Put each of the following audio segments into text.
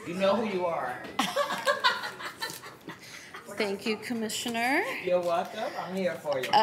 You know who you are. Thank you, Commissioner. You're welcome. I'm here for you.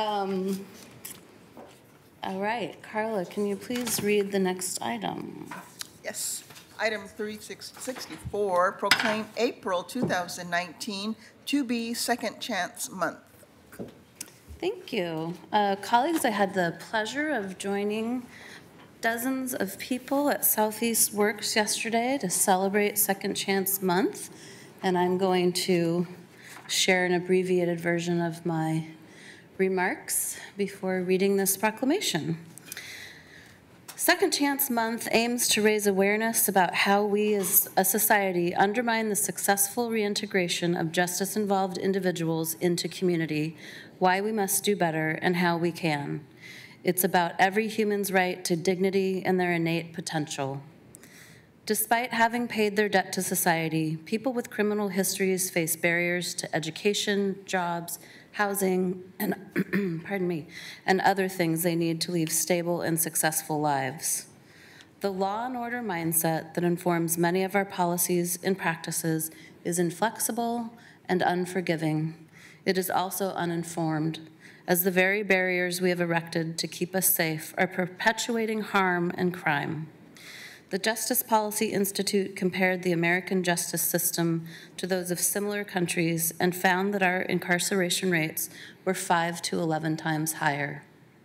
All right, Carla, can you please read the next item? Yes. Item 3664, proclaim April 2019 to be Second Chance Month. Thank you. Colleagues, I had the pleasure of joining dozens of people at Southeast Works yesterday to celebrate Second Chance Month, and I'm going to share an abbreviated version of my remarks before reading this proclamation. Second Chance Month aims to raise awareness about how we as a society undermine the successful reintegration of justice-involved individuals into community, why we must do better, and how we can. It's about every human's right to dignity and their innate potential. Despite having paid their debt to society, people with criminal histories face barriers to education, jobs, housing, and and other things they need to lead stable and successful lives. The law and order mindset that informs many of our policies and practices is inflexible and unforgiving. It is also uninformed, as the very barriers we have erected to keep us safe are perpetuating harm and crime. The Justice Policy Institute compared the American justice system to those of similar countries and found that our incarceration rates were 5 to 11 times higher.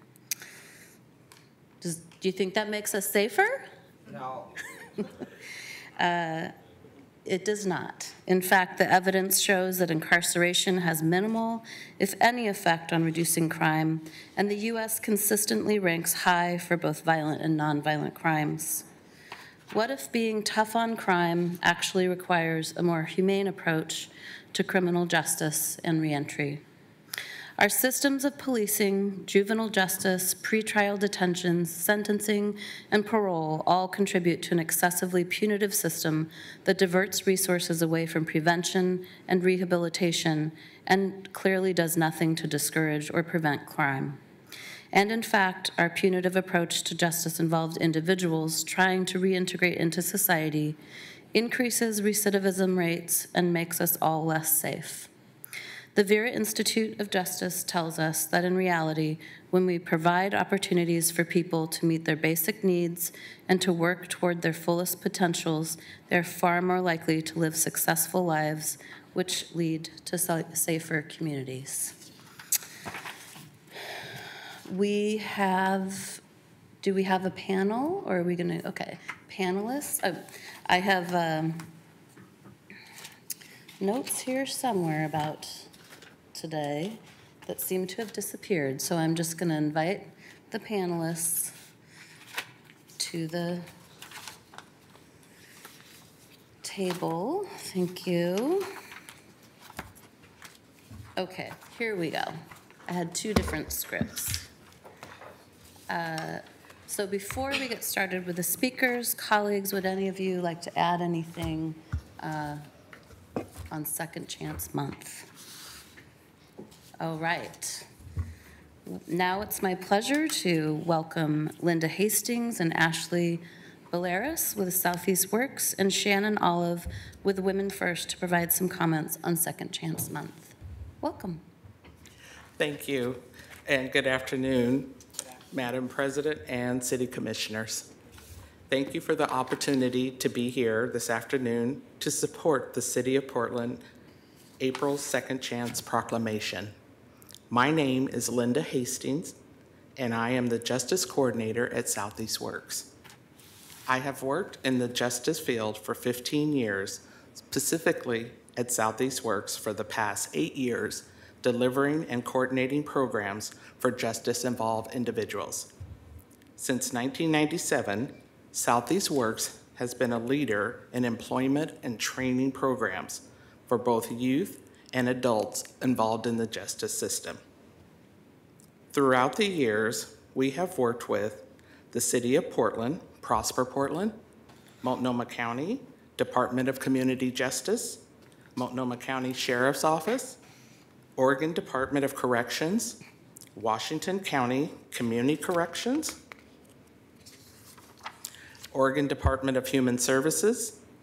Do you think that makes us safer? No. It does not. In fact, the evidence shows that incarceration has minimal, if any, effect on reducing crime, and the U.S. consistently ranks high for both violent and nonviolent crimes. What if being tough on crime actually requires a more humane approach to criminal justice and reentry? Our systems of policing, juvenile justice, pretrial detentions, sentencing, and parole all contribute to an excessively punitive system that diverts resources away from prevention and rehabilitation and clearly does nothing to discourage or prevent crime. And in fact, our punitive approach to justice-involved individuals trying to reintegrate into society increases recidivism rates and makes us all less safe. The Vera Institute of Justice tells us that in reality, when we provide opportunities for people to meet their basic needs and to work toward their fullest potentials, they're far more likely to live successful lives, which lead to safer communities. Do we have a panel, or are we going to, okay, panelists? I have notes here somewhere about today that seem to have disappeared, so I'm just going to invite the panelists to the table. Thank you. Okay, here we go. I had two different scripts. So before we get started with the speakers, colleagues, would any of you like to add anything on Second Chance Month? All right. Now it's my pleasure to welcome Linda Hastings and Ashley Valeris with Southeast Works and Shannon Olive with Women First to provide some comments on Second Chance Month. Welcome. Thank you, and good afternoon, Madam President and City Commissioners. Thank you for the opportunity to be here this afternoon to support the City of Portland April Second Chance Proclamation. My name is Linda Hastings, and I am the Justice Coordinator at Southeast Works. I have worked in the justice field for 15 years, specifically at Southeast Works for the past 8 years, delivering and coordinating programs for justice-involved individuals. Since 1997, Southeast Works has been a leader in employment and training programs for both youth and adults involved in the justice system. Throughout the years, we have worked with the City of Portland, Prosper Portland, Multnomah County, Department of Community Justice, Multnomah County Sheriff's Office, Oregon Department of Corrections, Washington County Community Corrections, Oregon Department of Human Services,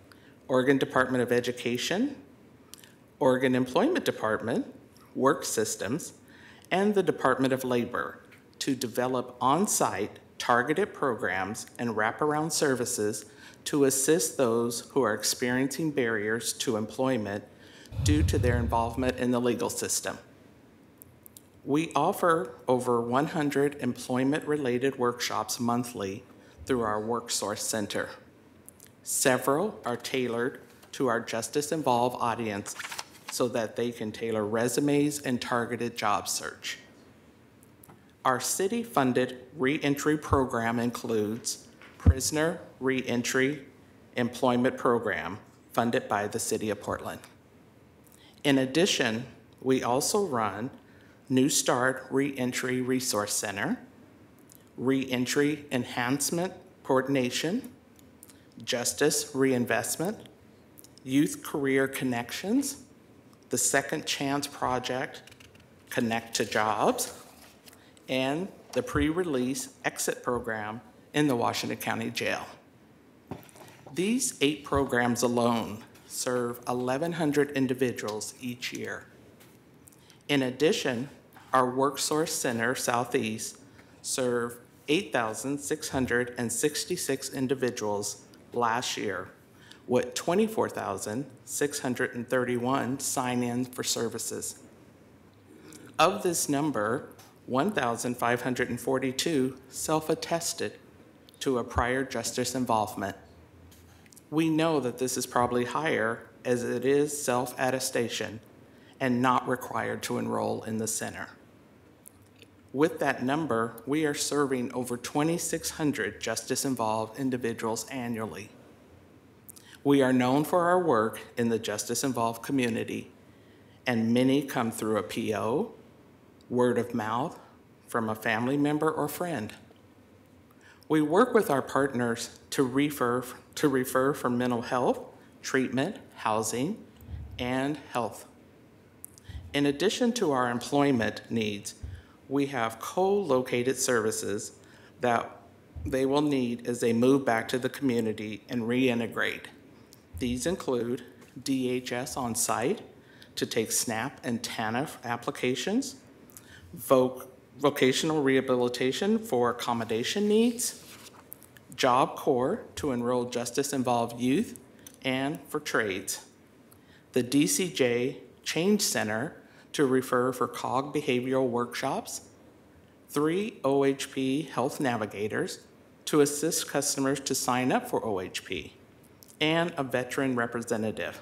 Oregon Department of Education, Oregon Employment Department, Work Systems, and the Department of Labor to develop on-site targeted programs and wraparound services to assist those who are experiencing barriers to employment due to their involvement in the legal system. We offer over 100 employment-related workshops monthly through our WorkSource Center. Several are tailored to our Justice Involved audience so that they can tailor resumes and targeted job search. Our city-funded reentry program includes Prisoner Reentry Employment Program funded by the City of Portland. In addition, we also run New Start Reentry Resource Center, Reentry Enhancement Coordination, Justice Reinvestment, Youth Career Connections, the Second Chance Project, Connect to Jobs, and the Pre-Release Exit Program in the Washington County Jail. These 8 programs alone serve 1,100 individuals each year. In addition, our WorkSource Center Southeast served 8,666 individuals last year, with 24,631 sign-in for services. Of this number, 1,542 self-attested to a prior justice involvement. We know that this is probably higher as it is self-attestation and not required to enroll in the center. With that number, we are serving over 2,600 justice-involved individuals annually. We are known for our work in the justice-involved community, and many come through a PO, word of mouth, from a family member or friend. We work with our partners to refer for mental health, treatment, housing, and health. In addition to our employment needs, we have co-located services that they will need as they move back to the community and reintegrate. These include DHS on site to take SNAP and TANF applications, vocational rehabilitation for accommodation needs, Job Corps to enroll justice-involved youth, and for trades. The DCJ Change Center to refer for COG behavioral workshops, 3 OHP health navigators to assist customers to sign up for OHP, and a veteran representative.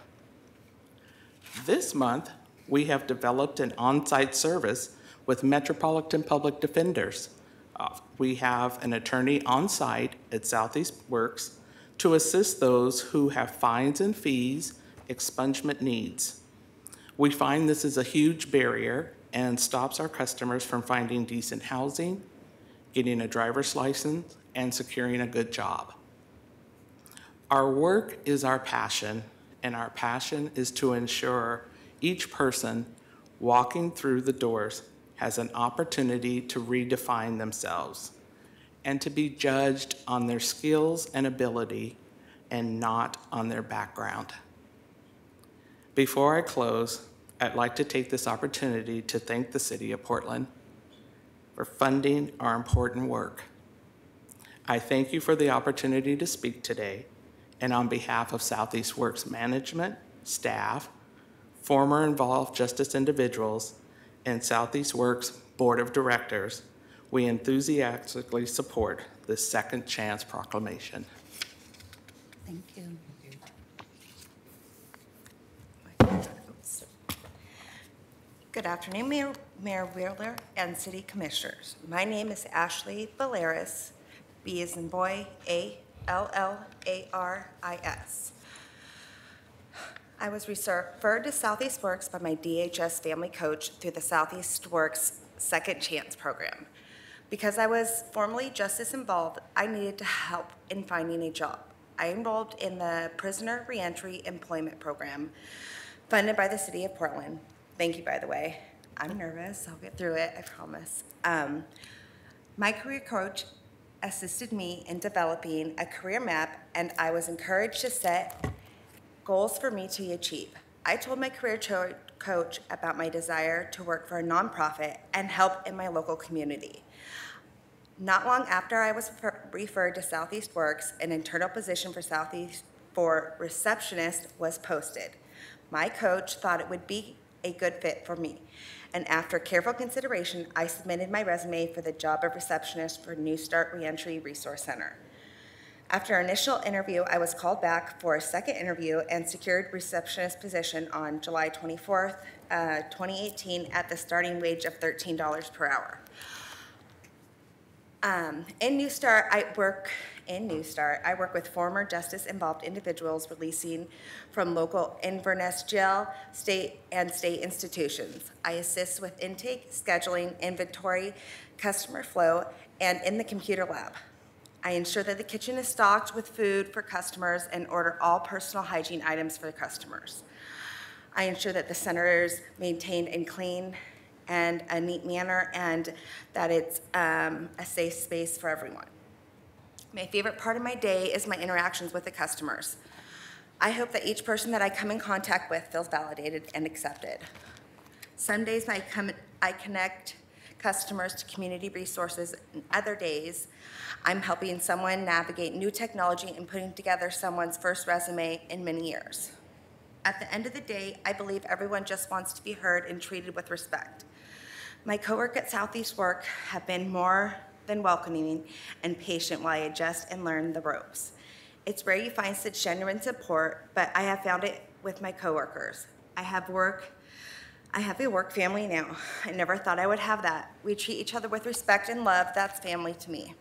This month, we have developed an on-site service with Metropolitan Public Defenders. We have an attorney on site at Southeast Works to assist those who have fines and fees expungement needs. We find this is a huge barrier and stops our customers from finding decent housing, getting a driver's license, and securing a good job. Our work is our passion, and our passion is to ensure each person walking through the doors has an opportunity to redefine themselves and to be judged on their skills and ability and not on their background. Before I close, I'd like to take this opportunity to thank the City of Portland for funding our important work. I thank you for the opportunity to speak today, and on behalf of Southeast Works management, staff, former involved justice individuals, and Southeast Works Board of Directors, we enthusiastically support this Second Chance Proclamation. Thank you. Good afternoon, Mayor Wheeler and City Commissioners. My name is Ashley Vallaris, B as in boy, A-L-L-A-R-I-S. I was referred to Southeast Works by my DHS family coach through the Southeast Works Second Chance program. Because I was formerly justice involved, I needed to help in finding a job. I enrolled in the Prisoner Reentry Employment Program funded by the City of Portland. Thank you, by the way. I'm nervous. I'll get through it, I promise. My career coach assisted me in developing a career map, and I was encouraged to set Goals for me to achieve. I told my career coach about my desire to work for a nonprofit and help in my local community. Not long after I was referred to Southeast Works, an internal position for receptionist was posted. My coach thought it would be a good fit for me, and after careful consideration, I submitted my resume for the job of receptionist for New Start Reentry Resource Center. After an initial interview, I was called back for a second interview and secured receptionist position on July 24th, 2018 at the starting wage of $13 per hour. In New Start, I work with former justice-involved individuals releasing from local Inverness jail, state institutions. I assist with intake, scheduling, inventory, customer flow, and in the computer lab. I ensure that the kitchen is stocked with food for customers and order all personal hygiene items for the customers. I ensure that the center is maintained and clean and a neat manner, and that it's a safe space for everyone. My favorite part of my day is my interactions with the customers. I hope that each person that I come in contact with feels validated and accepted. Some days I connect customers to community resources, and other days I'm helping someone navigate new technology and putting together someone's first resume in many years. At the end of the day, I believe everyone just wants to be heard and treated with respect. My coworkers at Southeast Work have been more than welcoming and patient while I adjust and learn the ropes. It's rare you find such genuine support, but I have found it with my coworkers. I have a work family now. I never thought I would have that. We treat each other with respect and love. That's family to me.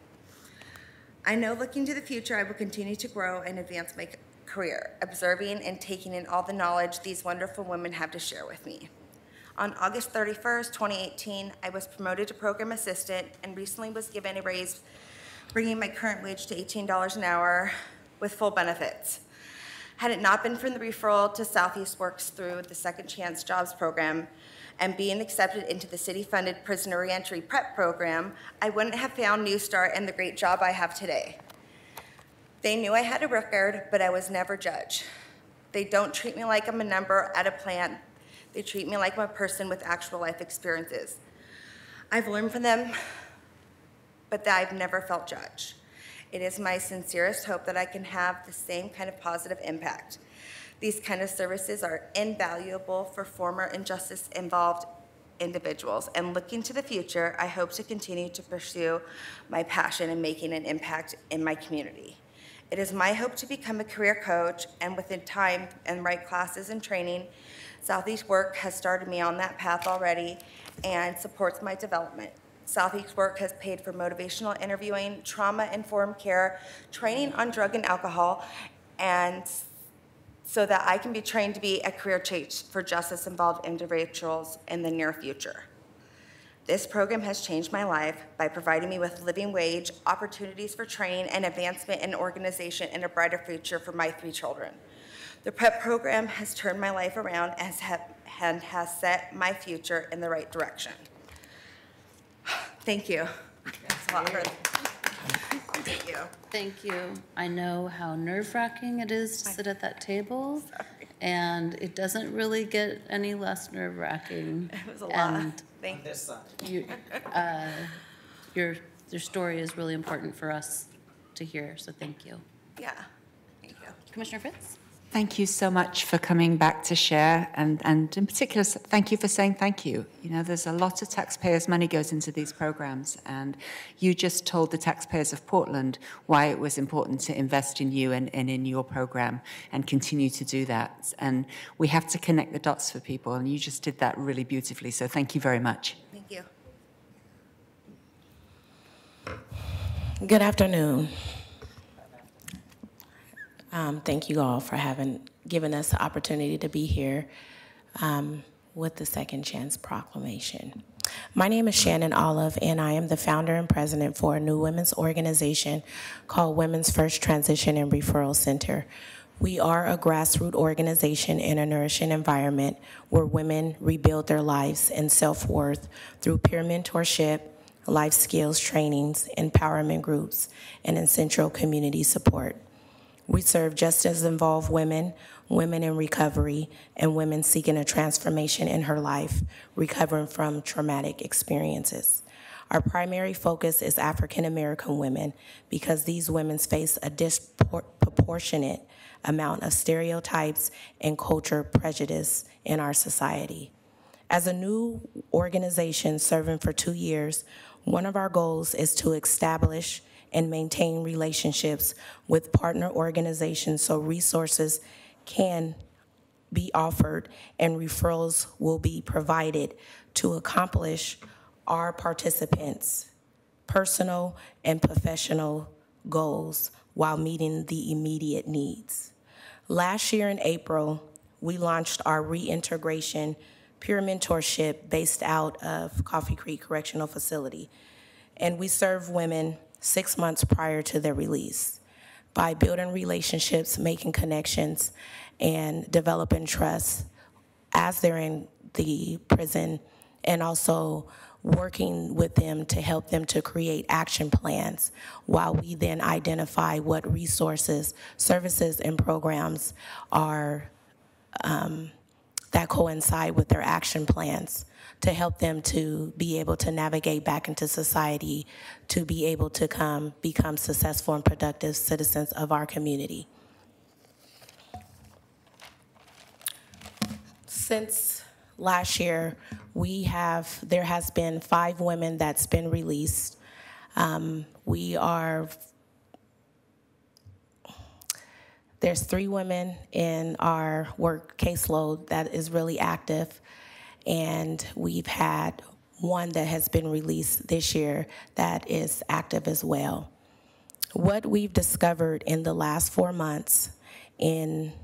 I know looking to the future, I will continue to grow and advance my career, observing and taking in all the knowledge these wonderful women have to share with me. On August 31st, 2018, I was promoted to program assistant and recently was given a raise, bringing my current wage to $18 an hour with full benefits. Had it not been for the referral to Southeast Works through the Second Chance Jobs program and being accepted into the city-funded prisoner reentry prep program, I wouldn't have found New Start and the great job I have today. They knew I had a record, but I was never judged. They don't treat me like I'm a number at a plant. They treat me like I'm a person with actual life experiences. I've learned from them, but I've never felt judged. It is my sincerest hope that I can have the same kind of positive impact. These kind of services are invaluable for former injustice-involved individuals, and looking to the future, I hope to continue to pursue my passion in making an impact in my community. It is my hope to become a career coach, and within time and right classes and training, Southeast Work has started me on that path already and supports my development. Southeast Work has paid for motivational interviewing, trauma-informed care, training on drug and alcohol, and so that I can be trained to be a career coach for justice-involved individuals in the near future. This program has changed my life by providing me with living wage, opportunities for training, and advancement in organization and a brighter future for my 3 children. The PrEP program has turned my life around and has set my future in the right direction. Thank you. That's a lot for Thank you. Thank you. I know how nerve-wracking it is to sit at that table, and it doesn't really get any less nerve-wracking. It was a lot. And Thank you. This side. you, your story is really important for us to hear, so thank you. Yeah. Thank you. Commissioner Fritz? Thank you so much for coming back to share, and in particular, thank you for saying thank you. You know, there's a lot of taxpayers' money goes into these programs, and you just told the taxpayers of Portland why it was important to invest in you and in your program, and continue to do that. And we have to connect the dots for people, and you just did that really beautifully, so thank you very much. Thank you. Good afternoon. Thank you all for given us the opportunity to be here with the Second Chance Proclamation. My name is Shannon Olive, and I am the founder and president for a new women's organization called Women's First Transition and Referral Center. We are a grassroots organization in a nourishing environment where women rebuild their lives and self-worth through peer mentorship, life skills trainings, empowerment groups, and essential community support. We serve just as involved women, women in recovery, and women seeking a transformation in her life, recovering from traumatic experiences. Our primary focus is African American women because these women face a disproportionate amount of stereotypes and culture prejudice in our society. As a new organization serving for 2 years, one of our goals is to establish and maintain relationships with partner organizations so resources can be offered and referrals will be provided to accomplish our participants' personal and professional goals while meeting the immediate needs. Last year in April, we launched our reintegration peer mentorship based out of Coffee Creek Correctional Facility, and we serve women 6 months prior to their release by building relationships, making connections, and developing trust as they're in the prison, and also working with them to help them to create action plans while we then identify what resources, services, and programs are that coincide with their action plans to help them to be able to navigate back into society, to be able to become successful and productive citizens of our community. Since last year, there has been 5 women that's been released. There's 3 women in our work caseload that is really active, and we've had 1 that has been released this year that is active as well. What we've discovered in the last 4 months when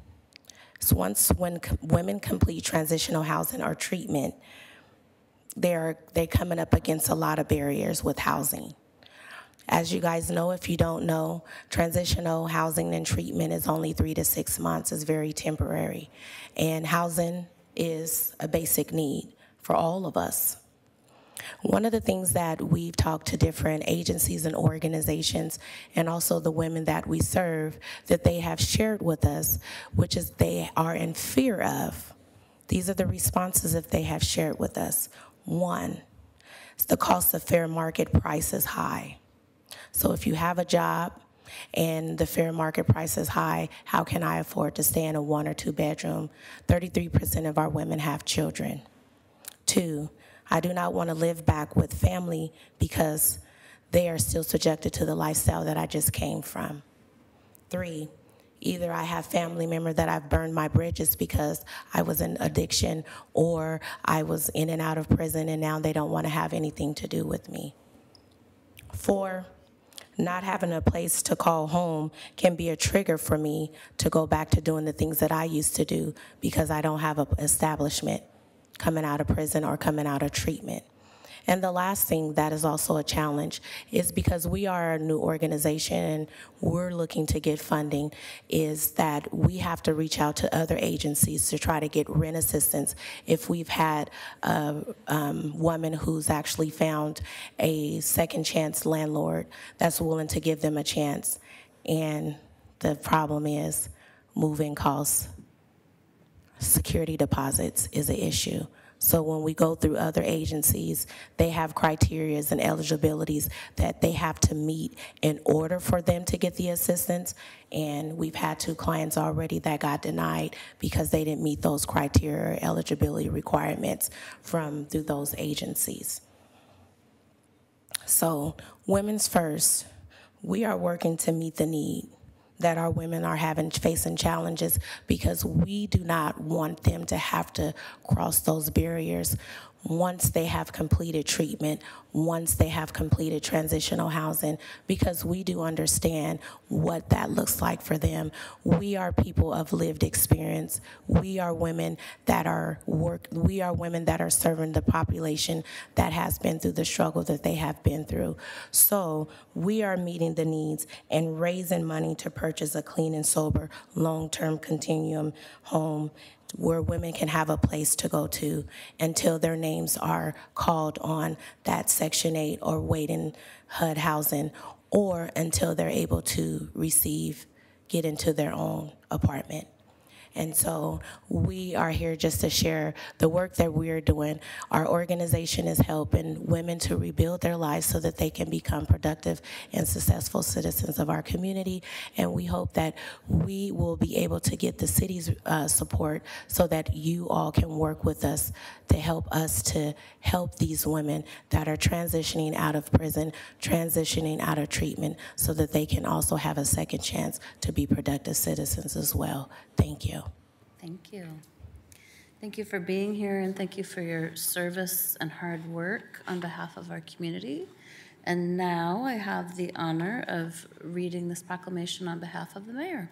women complete transitional housing or treatment, they're coming up against a lot of barriers with housing. As you guys know, if you don't know, transitional housing and treatment is only 3 to 6 months. It's very temporary. And housing is a basic need for all of us. One of the things that we've talked to different agencies and organizations, and also the women that we serve, that they have shared with us, which is they are in fear of. These are the responses that they have shared with us. 1, the cost of fair market price is high. So if you have a job and the fair market price is high, how can I afford to stay in a 1 or 2 bedroom? 33% of our women have children. 2, I do not want to live back with family because they are still subjected to the lifestyle that I just came from. 3, either I have family members that I've burned my bridges because I was in addiction or I was in and out of prison and now they don't want to have anything to do with me. 4, not having a place to call home can be a trigger for me to go back to doing the things that I used to do because I don't have an establishment coming out of prison or coming out of treatment. And the last thing that is also a challenge is because we are a new organization and we're looking to get funding, is that we have to reach out to other agencies to try to get rent assistance if we've had a woman who's actually found a second chance landlord that's willing to give them a chance. And the problem is moving costs. Security deposits is an issue. So when we go through other agencies, they have criterias and eligibilities that they have to meet in order for them to get the assistance. And we've had 2 clients already that got denied because they didn't meet those criteria or eligibility requirements through those agencies. So Women's First, we are working to meet the need that our women are facing challenges because we do not want them to have to cross those barriers once they have completed treatment, once they have completed transitional housing, because we do understand what that looks like for them. We are people of lived experience. We are women that are serving the population that has been through the struggle that they have been through. So we are meeting the needs and raising money to purchase a clean and sober long-term continuum home where women can have a place to go to until their names are called on that Section 8 or waiting HUD housing, or until they're able to receive get into their own apartment. And so we are here just to share the work that we're doing. Our organization is helping women to rebuild their lives so that they can become productive and successful citizens of our community. And we hope that we will be able to get the city's support so that you all can work with us to help these women that are transitioning out of prison, transitioning out of treatment, so that they can also have a second chance to be productive citizens as well. Thank you. Thank you. Thank you for being here, and thank you for your service and hard work on behalf of our community. And now I have the honor of reading this proclamation on behalf of the mayor.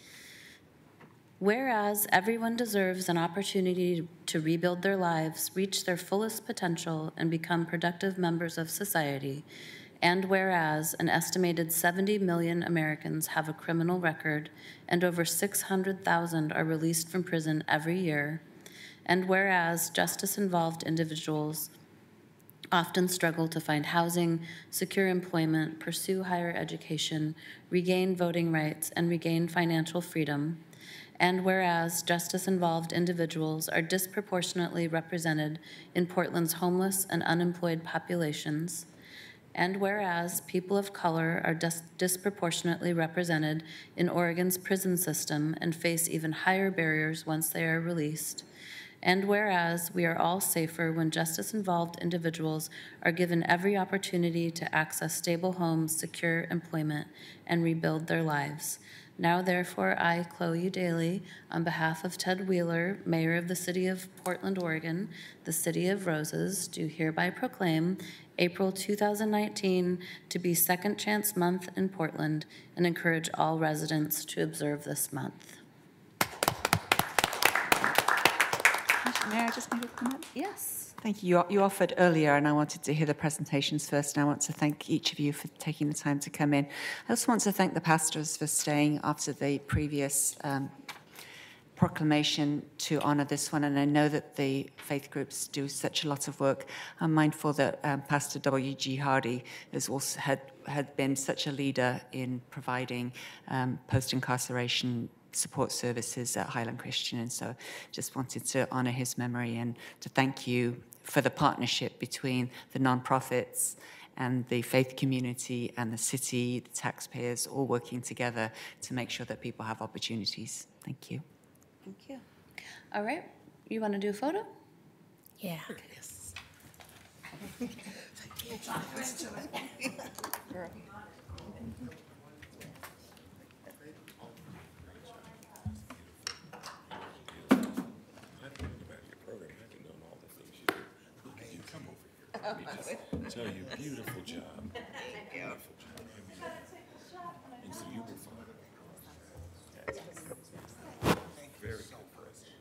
Whereas everyone deserves an opportunity to rebuild their lives, reach their fullest potential, and become productive members of society, and whereas an estimated 70 million Americans have a criminal record and over 600,000 are released from prison every year, and whereas justice-involved individuals often struggle to find housing, secure employment, pursue higher education, regain voting rights, and regain financial freedom, and whereas justice-involved individuals are disproportionately represented in Portland's homeless and unemployed populations, and whereas people of color are disproportionately represented in Oregon's prison system and face even higher barriers once they are released, and whereas we are all safer when justice-involved individuals are given every opportunity to access stable homes, secure employment, and rebuild their lives. Now, therefore, I, Chloe Daly, on behalf of Ted Wheeler, Mayor of the City of Portland, Oregon, the City of Roses, do hereby proclaim April 2019 to be Second Chance Month in Portland and encourage all residents to observe this month. May I just make a comment? Yes. Thank you. You offered earlier, and I wanted to hear the presentations first, and I want to thank each of you for taking the time to come in. I also want to thank the pastors for staying after the previous proclamation to honor this one, and I know that the faith groups do such a lot of work. I'm mindful that Pastor W.G. Hardy has also had been such a leader in providing post-incarceration support services at Highland Christian, and so just wanted to honor his memory and to thank you for the partnership between the nonprofits and the faith community and the city, the taxpayers, all working together to make sure that people have opportunities. Thank you. Thank you. All right. You want to do a photo? Yeah. Yes. Tell you, beautiful job. Beautiful job. And so you were fine. Very good president.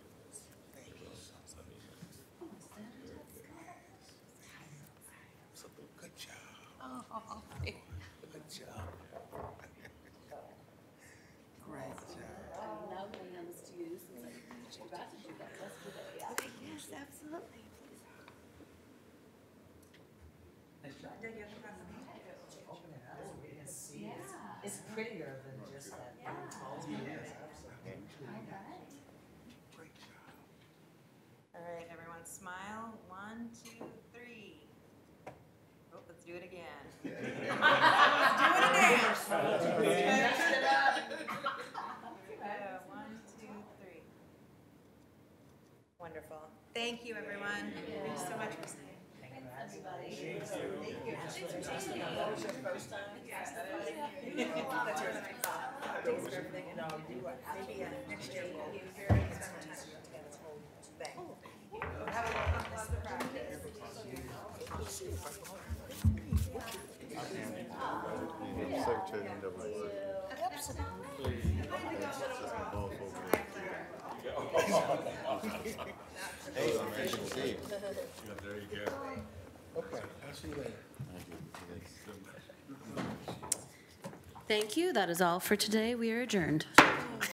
Good job. Good job. Great job. Now my hands to you since I forgot to do that yesterday. Yes, absolutely. It's prettier than just that. All right, everyone smile. 1, 2, 3. Oh, let's do it again. Let's do it again. 1, 2, 3. Wonderful. Thank you, everyone. Thank you so much for staying. Thanks, everybody. Thank you. Thanks for time. Yes. That's yours. Thanks for everything. Maybe next year we'll spend more time together this whole thing. Have a lot of practice. There you go. Okay, I'll see you later. Thank you. That is all for today. We are adjourned.